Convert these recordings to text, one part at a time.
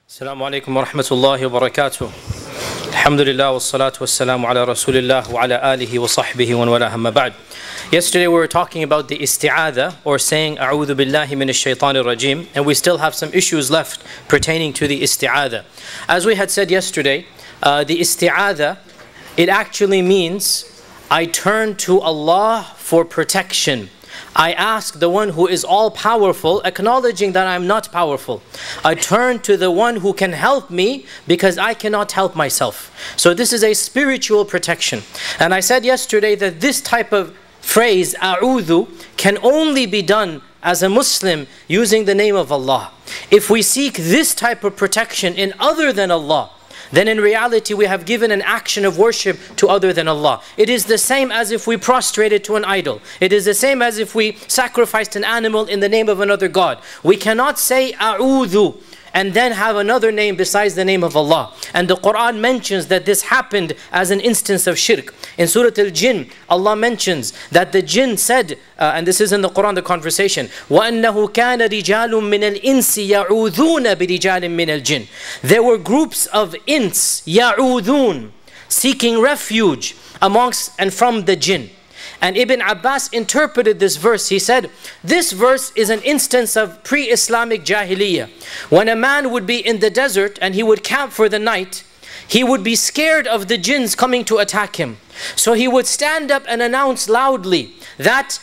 Assalamu alaikum wa rahmatullahi wa barakatuh. Alhamdulillah wa salatu wa salamu ala rasulillah wa ala alihi wa sahbihi wa wala hamma ba'd. Yesterday we were talking about the isti'adha, or saying a'udhu billahi minash shaitanir rajim, and we still have some issues left pertaining to the isti'adha. As we had said yesterday, the isti'adha, it actually means I turn to Allah for protection. I ask the one who is all-powerful, acknowledging that I'm not powerful. I turn to the one who can help me because I cannot help myself. So this is a spiritual protection. And I said yesterday that this type of phrase, a'udhu, can only be done as a Muslim using the name of Allah. If we seek this type of protection in other than Allah, then in reality we have given an action of worship to other than Allah. It is the same as if we prostrated to an idol. It is the same as if we sacrificed an animal in the name of another God. We cannot say a'udhu and then have another name besides the name of Allah. And the Quran mentions that this happened as an instance of shirk. In Surah Al-Jinn, Allah mentions that the jinn said, and this is in the Quran, the conversation, وَأَنَّهُ كَانَ رِجَالٌ مِّنَ الْإِنسِ يَعُوذُونَ بِرِجَالٍ مِّنَ الْجِنِّ. There were groups of ins, يَعُوذُون, seeking refuge amongst and from the jinn. And Ibn Abbas interpreted this verse. He said, this verse is an instance of pre-Islamic Jahiliyyah. When a man would be in the desert and he would camp for the night, he would be scared of the jinns coming to attack him. So he would stand up and announce loudly that,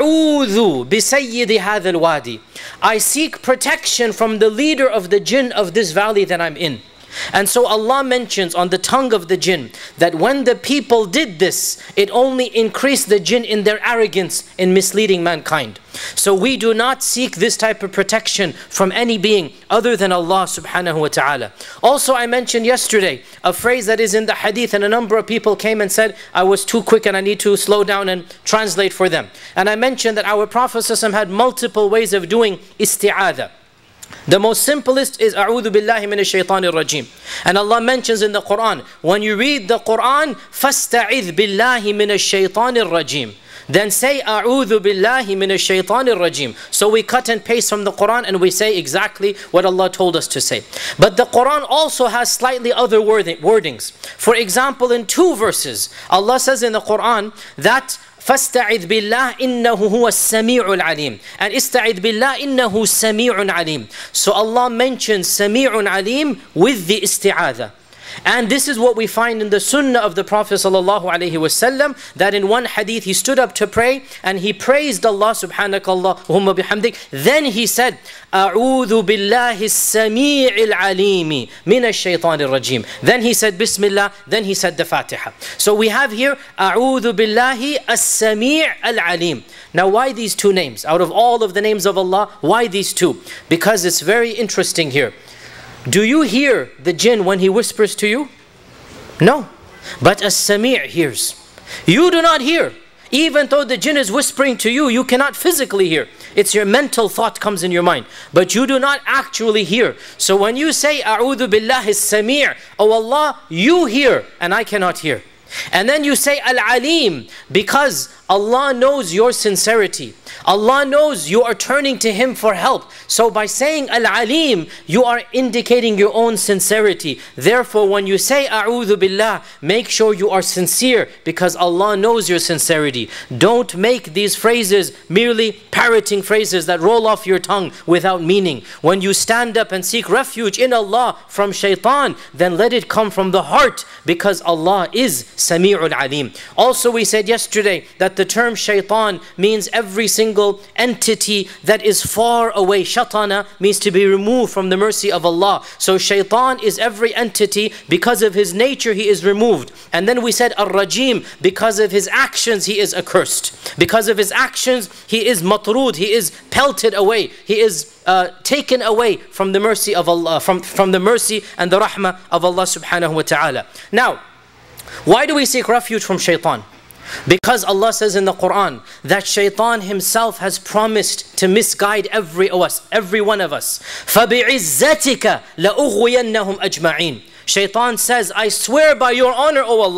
أعوذ بسيد هذا الوادي. I seek protection from the leader of the jinn of this valley that I'm in. And so Allah mentions on the tongue of the jinn that when the people did this, it only increased the jinn in their arrogance in misleading mankind. So we do not seek this type of protection from any being other than Allah subhanahu wa ta'ala. Also, I mentioned yesterday a phrase that is in the hadith, and a number of people came and said I was too quick and I need to slow down and translate for them. And I mentioned that our Prophet ﷺ had multiple ways of doing isti'adha. The most simplest is أعوذ بالله من الشيطان الرجيم. And Allah mentions in the Quran, when you read the Quran, فَاسْتَعِذْ بِاللَّهِ مِنَ الشَّيْطَانِ الرَّجِيمِ. Then say أعوذ بالله من الشيطان الرجيم. So we cut and paste from the Quran and we say exactly what Allah told us to say. But the Quran also has slightly other wordings. For example, in 2 verses, Allah says in the Quran that فَاسْتَعِذْ بِاللَّهِ إِنَّهُ هُوَ السَّمِيعُ الْعَلِيمُ, and إِسْتَعِذْ بِاللَّهِ إِنَّهُ سَمِيعٌ عَلِيمٌ. So Allah mentions سَمِيعٌ عَلِيمٌ with the isti'adha. And this is what we find in the sunnah of the Prophet ﷺ, that in one hadith he stood up to pray and he praised Allah subhanakallahumma bihamdik. Then he said, أعوذ بالله السميع العليم من الشيطان الرجيم. Then he said Bismillah, then he said the Fatiha. So we have here أعوذ بالله السميع العليم. Now why these 2 names? Out of all of the names of Allah, why these 2? Because it's very interesting here. Do you hear the jinn when he whispers to you? No. But as-Sami' hears. You do not hear. Even though the jinn is whispering to you, you cannot physically hear. It's your mental thought comes in your mind. But you do not actually hear. So when you say, A'udhu billahi as-Sami', oh Allah, you hear and I cannot hear. And then you say Al-Alim, because Allah knows your sincerity. Allah knows you are turning to Him for help. So by saying Al-Alim, you are indicating your own sincerity. Therefore, when you say A'udhu Billah, make sure you are sincere, because Allah knows your sincerity. Don't make these phrases merely parroting phrases that roll off your tongue without meaning. When you stand up and seek refuge in Allah from shaitan, then let it come from the heart, because Allah is Sami'ul Alim. Also, we said yesterday that the term shaitan means every single entity that is far away. Shatana means to be removed from the mercy of Allah. So shaitan is every entity, because of his nature he is removed. And then we said ar-rajim, because of his actions he is accursed. Because of his actions he is matrud, he is pelted away, he is taken away from the mercy of Allah, from the mercy and the rahmah of Allah subhanahu wa ta'ala. Now, why do we seek refuge from shaitan? Because Allah says in the Quran that shaitan himself has promised to misguide every one of us. فَبِعِزَّتِكَ لَأُغْوِيَنَّهُمْ أَجْمَعِينَ. Shaitan says, I swear by your honor, O Allah,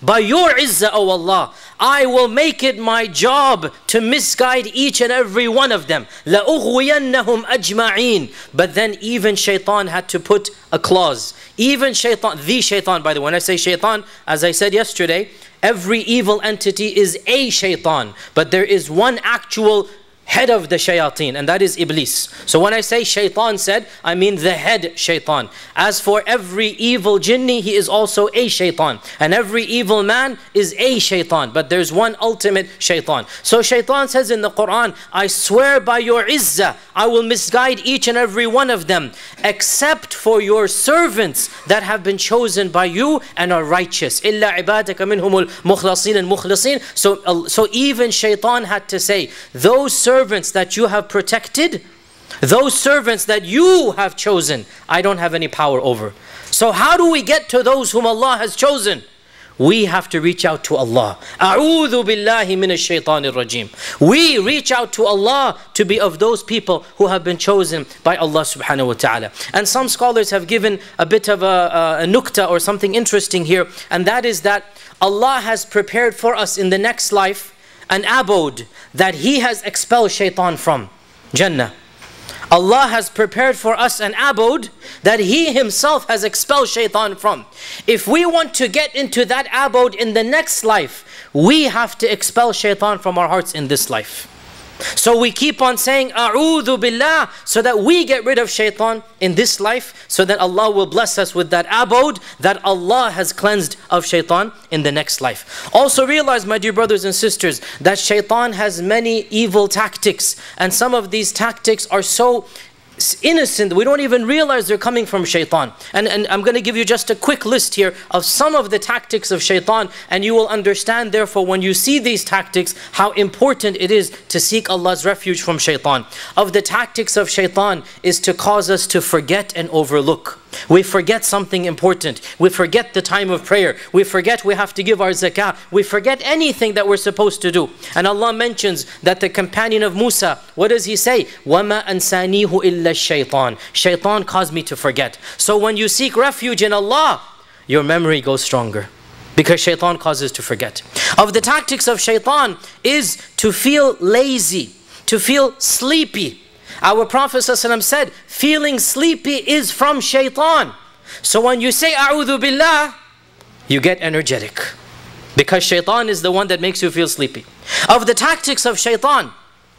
by your izzah, O Allah, I will make it my job to misguide each and every one of them. لَأُغْوِيَنَّهُمْ أَجْمَعِينَ. But then even shaitan had to put a clause. Even shaitan, the shaitan, by the way, when I say shaitan, as I said yesterday, every evil entity is a shaitan. But there is one actual head of the shayateen, and that is Iblis. So when I say shaitan said, I mean the head shaitan. As for every evil jinni, he is also a shaitan. And every evil man is a shaitan. But there's one ultimate shaitan. So shaitan says in the Quran, I swear by your izzah, I will misguide each and every one of them, except for your servants that have been chosen by you and are righteous. إِلَّا عِبَادَكَ مِنْهُمُ الْمُخْلَصِينَ الْمُخْلَصِينَ. So even shaitan had to say, those servants that you have protected, those servants that you have chosen, I don't have any power over. So how do we get to those whom Allah has chosen? We have to reach out to Allah. أعوذ بالله من الشيطان الرجيم. We reach out to Allah to be of those people who have been chosen by Allah subhanahu wa ta'ala. And some scholars have given a bit of a nukta or something interesting here, and that is that Allah has prepared for us in the next life an abode that He has expelled shaitan from, Jannah. Allah has prepared for us an abode that He Himself has expelled shaitan from. If we want to get into that abode in the next life, we have to expel shaitan from our hearts in this life. So we keep on saying A'udhu Billah, so that we get rid of shaitan in this life, so that Allah will bless us with that abode that Allah has cleansed of shaitan in the next life. Also realize, my dear brothers and sisters, that shaitan has many evil tactics, and some of these tactics are so innocent, we don't even realize they're coming from shaitan. And I'm going to give you just a quick list here of some of the tactics of shaitan, and you will understand therefore when you see these tactics how important it is to seek Allah's refuge from shaitan. Of the tactics of shaitan is to cause us to forget and overlook. We forget something important. We forget the time of prayer. We forget we have to give our zakah. We forget anything that we're supposed to do. And Allah mentions that the companion of Musa, what does he say? وَمَا أَنْسَانِيهُ إِلَّا الشَّيْطَانِ. Shaitan caused me to forget. So when you seek refuge in Allah, your memory goes stronger, because shaitan causes to forget. Of the tactics of shaitan is to feel lazy, to feel sleepy. Our Prophet ﷺ said, feeling sleepy is from shaitan. So when you say A'udhu Billah, you get energetic, because shaitan is the one that makes you feel sleepy. Of the tactics of shaitan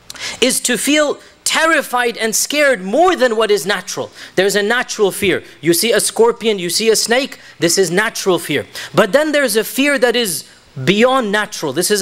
is to feel terrified and scared more than what is natural. There's a natural fear. You see a scorpion, you see a snake, this is natural fear. But then there's a fear that is beyond natural. This is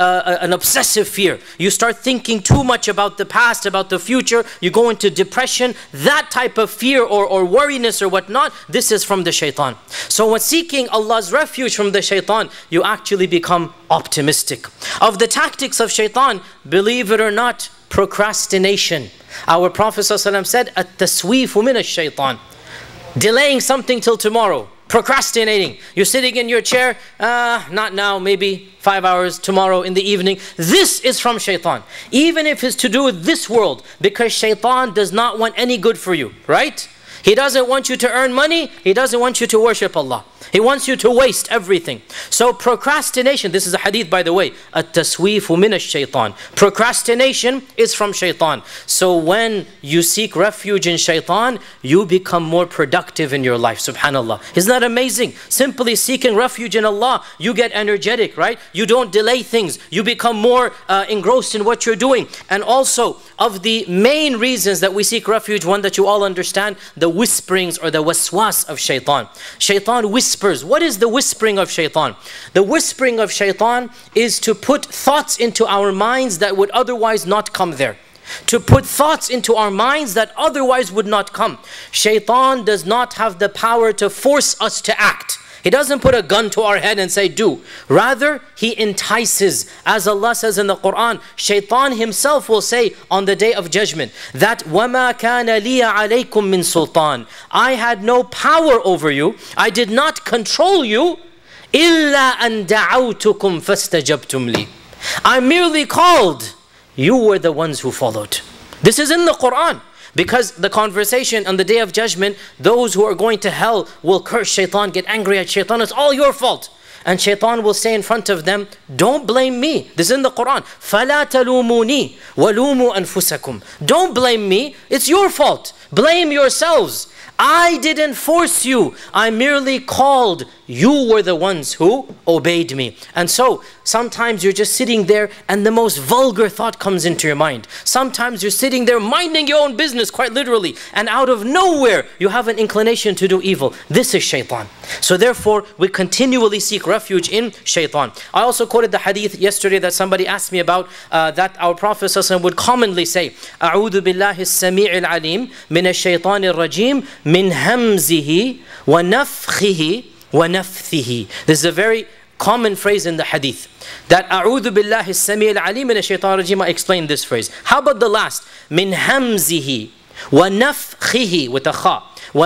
an obsessive fear. You start thinking too much about the past, about the future. You go into depression. That type of fear or worriness or whatnot, this is from the shaitan. So when seeking Allah's refuge from the shaitan, you actually become optimistic. Of the tactics of shaitan, believe it or not, procrastination. Our Prophet ﷺ said, "At-tasweefu min ash-shaytan." Delaying something till tomorrow. Procrastinating. You're sitting in your chair, not now, maybe 5 hours tomorrow in the evening. This is from shaitan. Even if it's to do with this world, because shaitan does not want any good for you, right? He doesn't want you to earn money. He doesn't want you to worship Allah. He wants you to waste everything. So procrastination, this is a hadith by the way, at-tasweefu min ash-shaytan. Procrastination is from shaitan. So when you seek refuge in shaitan, you become more productive in your life, subhanallah. Isn't that amazing? Simply seeking refuge in Allah, you get energetic, right? You don't delay things. You become more engrossed in what you're doing. And also, of the main reasons that we seek refuge, one that you all understand, the whisperings or the waswas of shaitan. Shaitan whispers. What is the whispering of shaitan? The whispering of shaitan is to put thoughts into our minds that would otherwise not come there. To put thoughts into our minds that otherwise would not come. Shaitan does not have the power to force us to act. He doesn't put a gun to our head and say, do. Rather, he entices. As Allah says in the Quran, shaitan himself will say on the day of judgment that وَمَا كَانَ لِيَ عَلَيْكُم مِّن سُلْطَانٍ. I had no power over you. I did not control you. إِلَّا أَن دَعَوْتُكُمْ فَاسْتَجَبْتُمْ لِي. I merely called. You were the ones who followed. This is in the Quran. Because the conversation on the day of judgment, those who are going to hell will curse shaitan, get angry at shaitan. It's all your fault. And shaitan will say in front of them, don't blame me. This is in the Quran. فَلَا تَلُومُونِي وَلُومُوا أَنفُسَكُمْ. Don't blame me. It's your fault. Blame yourselves. I didn't force you. I merely called. You were the ones who obeyed me. And so, sometimes you're just sitting there and the most vulgar thought comes into your mind. Sometimes you're sitting there minding your own business, quite literally. And out of nowhere, you have an inclination to do evil. This is shaitan. So therefore, we continually seek refuge in shaitan. I also quoted the hadith yesterday that somebody asked me about, that our Prophet ﷺ would commonly say, أعوذ بالله السميع العليم من الشيطان الرجيم من همزه ونفخه ونفثه. This is a very common phrase in the hadith. That أعوذ بالله السميع العليم من الشيطان الرجيم. I explained this phrase. How about the last? من همزه ونفخه with a kha,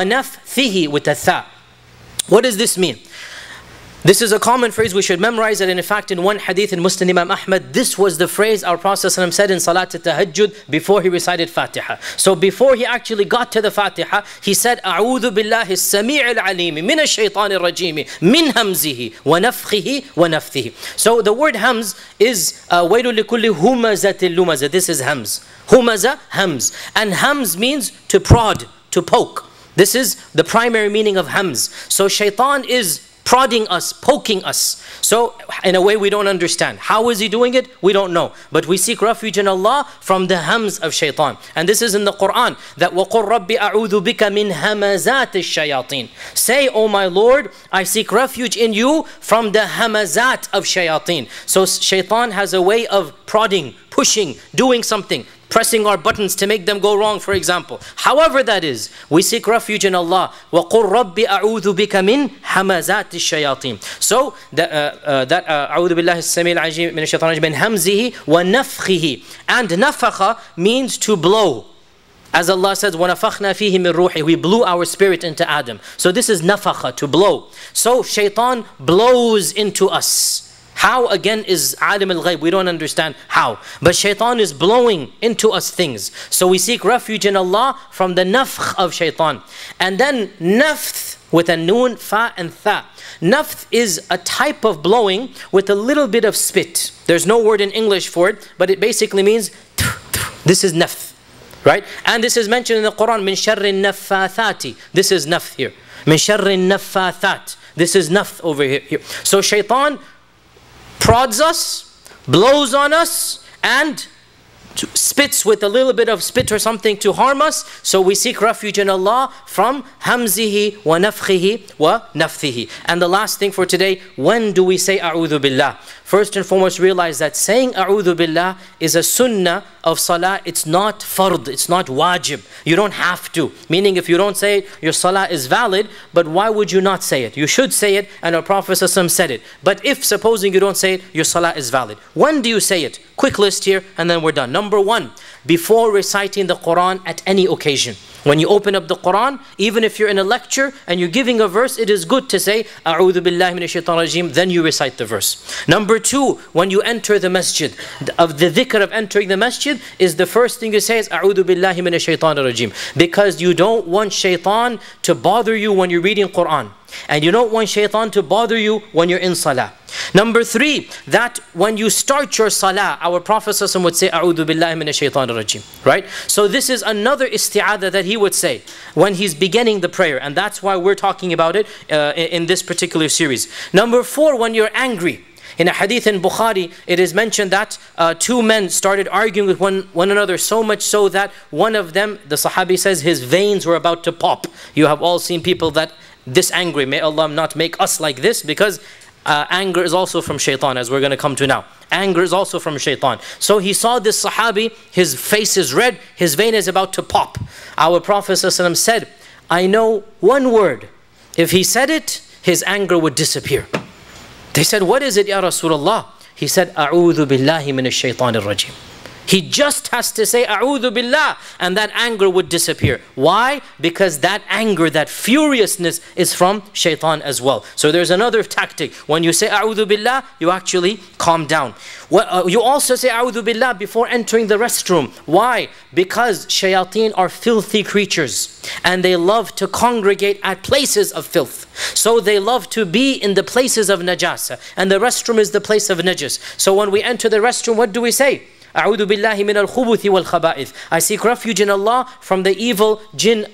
ونفثه with a tha. What does this mean? This is a common phrase, we should memorize it. And in fact, in one hadith in Muslim Imam Ahmad, this was the phrase our Prophet ﷺ said in Salat al-Tahajjud before he recited Fatiha. So before he actually got to the Fatiha, he said, أعوذ بالله السميع العليم من الشيطان الرجيم من همزه ونفخه ونفثه. So the word hams is وَيْلٌ لِكُلِّ هُمَزَةٍ لُمَزَةٍ. This is hams. Humaza, hams. And hams means to prod, to poke. This is the primary meaning of hams. So shaitan is prodding us, poking us. So in a way we don't understand. How is he doing it? We don't know. But we seek refuge in Allah from the hams of shaitan. And this is in the Quran, that وَقُلْ رَبِّ أَعُوذُ بِكَ مِنْ هَمَزَاتِ الشَّيَاطِينَ. Say, O my Lord, I seek refuge in you from the hamazat of shayateen. So shaitan has a way of prodding, pushing, doing something, pressing our buttons to make them go wrong, for example. However that is, we seek refuge in Allah. وَقُلْ رَبِّ أَعُوذُ بِكَ مِنْ هَمَزَاتِ الشَّيَاطِينَ. So that أعوذ بالله السميع العليم من الشيطان الرجيم من همزه ونفخه. And nafakha means to blow. As Allah says, وَنَفَخْنَا فِيهِ مِنْ رُوحِهِ. We blew our spirit into Adam. So this is nafakha, to blow. So shaitan blows into us. How again is alim al-ghayb? We don't understand how. But shaitan is blowing into us things. So we seek refuge in Allah from the nafkh of shaitan. And then nafth with a noon, fa and tha. Nafth is a type of blowing with a little bit of spit. There's no word in English for it, but it basically means this is nafth. Right? And this is mentioned in the Quran, min sharri naffathati. This is nafth here. Min sharri naffathat. This is nafth over here. So shaitan prods us, blows on us, and spits with a little bit of spit or something to harm us. So we seek refuge in Allah from hamzihi wa nafkhihi wa nafthihi. And the last thing for today, when do we say a'udhu billah? First and foremost, realize that saying a'udhu billah is a sunnah of salah. It's not fard, it's not wajib. You don't have to. Meaning if you don't say it, your salah is valid, but why would you not say it? You should say it, and our Prophet ﷺ said it. But if, supposing you don't say it, your salah is valid. When do you say it? Quick list here, and then we're done. Number one, before reciting the Quran at any occasion. When you open up the Quran, even if you're in a lecture and you're giving a verse, it is good to say, A'udhu billahi minash shaitanir rajim, then you recite the verse. Number two, when you enter the masjid, of the dhikr of entering the masjid is the first thing you say is, A'udhu billahi minash shaitanir rajim. Because you don't want shaitan to bother you when you're reading Quran. And you don't want shaitan to bother you when you're in salah. Number three, that when you start your salah, our Prophet ﷺ would say, A'udhu billahi minash shaitanir rajim. Right? So this is another isti'adah that he would say when he's beginning the prayer. And that's why we're talking about it in this particular series. Number four, when you're angry. In a hadith in Bukhari, it is mentioned that two men started arguing with one another, so much so that one of them, the Sahabi says, his veins were about to pop. You have all seen people that this angry. May Allah not make us like this, because anger is also from shaitan, as we're going to come to now. Anger is also from shaitan. So he saw this Sahabi, his face is red, his vein is about to pop. Our Prophet ﷺ said, I know one word. If he said it, his anger would disappear. They said, what is it, Ya Rasulullah? He said, A'udhu billahi minash shaitanir rajim. He just has to say A'udhu Billah, and that anger would disappear. Why? Because that anger, that furiousness is from shaitan as well. So there's another tactic. When you say A'udhu Billah, you actually calm down. You also say A'udhu Billah before entering the restroom. Why? Because shayateen are filthy creatures, and they love to congregate at places of filth. So they love to be in the places of najasa, and the restroom is the place of najas. So when we enter the restroom, what do we say? A'udhu billahi min al-khubuthi wal-khaba'ith. I seek refuge in Allah from the evil jinn,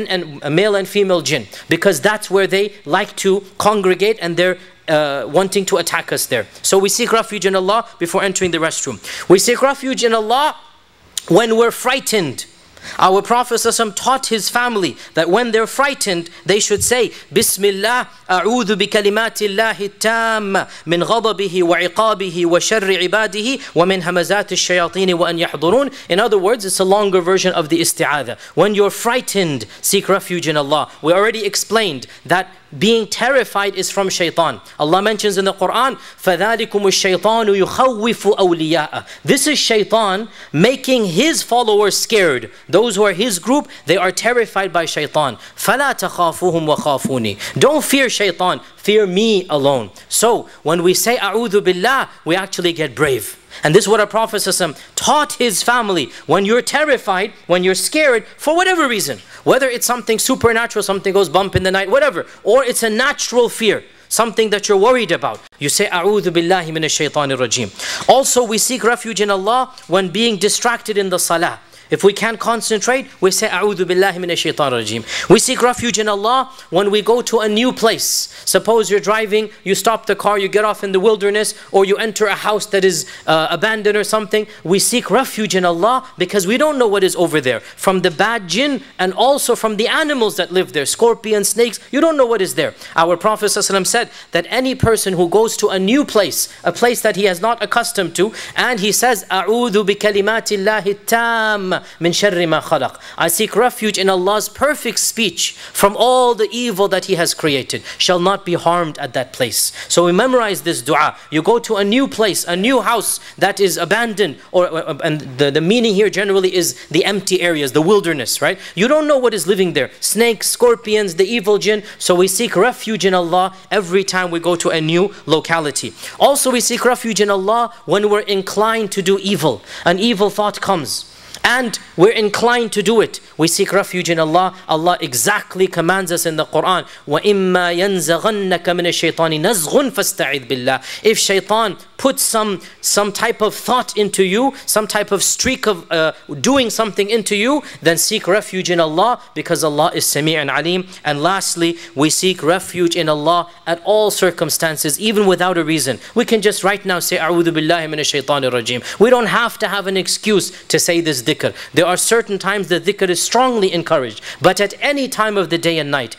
male and female jinn, because that's where they like to congregate, and they're wanting to attack us there. So we seek refuge in Allah before entering the restroom. We seek refuge in Allah when we're frightened. Our Prophet ﷺ taught his family that when they're frightened, they should say, Bismillah, a'udhu bi kalimatillahi tamma min ghadabihi wa iqabihi wa sharri ibadihi wa min hamazati shayatini wa an yahdurun. In other words, it's a longer version of the isti'adha. When you're frightened, seek refuge in Allah. We already explained that being terrified is from shaitan. Allah mentions in the Quran, فَذَلِكُمُ الشَّيْطَانُ يُخَوِّفُ أَوْلِيَاءَ. This is shaitan making his followers scared. Those who are his group, they are terrified by shaitan. فَلَا تَخَافُهُمْ وَخَافُونِي. Don't fear shaitan, fear me alone. So when we say A'udhu Billah, we actually get brave. And this is what our Prophet ﷺ taught his family. When you're terrified, when you're scared, for whatever reason, whether it's something supernatural, something goes bump in the night, whatever, or it's a natural fear, something that you're worried about, you say A'udhu Billahi Minash Shaitanir Rajim. Also, we seek refuge in Allah when being distracted in the salah. If we can't concentrate, we say A'udhu Billahi Minash Shaitanir Rajim. We seek refuge in Allah when we go to a new place. Suppose you're driving, you stop the car, you get off in the wilderness, or you enter a house that is abandoned or something. We seek refuge in Allah because we don't know what is over there. From the bad jinn and also from the animals that live there, scorpions, snakes, you don't know what is there. Our Prophet ﷺ said that any person who goes to a new place, a place that he has not accustomed to, and he says, A'udhu bi kalimatillahi tam min sharri ma khalaq. I seek refuge in Allah's perfect speech from all the evil that He has created, shall not be harmed at that place. So we memorize this dua. You go to a new place, a new house that is abandoned, and the meaning here generally is the empty areas, the wilderness, right? You don't know what is living there. Snakes, scorpions, the evil jinn. So we seek refuge in Allah every time we go to a new locality. Also we seek refuge in Allah when we're inclined to do evil. An evil thought comes, and we're inclined to do it. We seek refuge in Allah. Allah exactly commands us in the Quran, وَإِمَّا يَنزَغَنَّكَ مِنَ الشَّيْطَانِ نَزْغٌ فَاسْتَعِذْ بِاللَّهِ. If shaitan puts some type of thought into you, some type of streak of doing something into you, then seek refuge in Allah, because Allah is Sami' and Alim. And lastly, we seek refuge in Allah at all circumstances, even without a reason. We can just right now say A'udhu Billahi Minash Shaitanir Rajim. We don't have to have an excuse to say this dhikr. There are certain times the dhikr is strongly encouraged, but at any time of the day and night,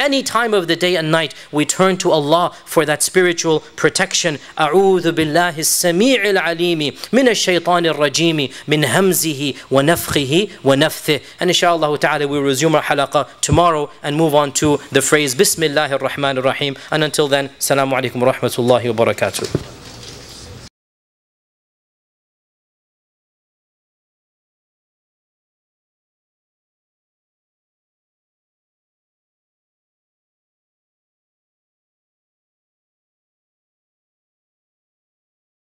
we turn to Allah for that spiritual protection. A'udhu billahi as-sami'il alimi min ash-shaytanir rajim min hamzihi wa nafthihi wa nafthihi. And inshallah ta'ala we'll resume our halaqah tomorrow and move on to the phrase Bismillahir Rahmanir Rahim. And until then, Assalamu alaikum wa rahmatullahi wa barakatuh.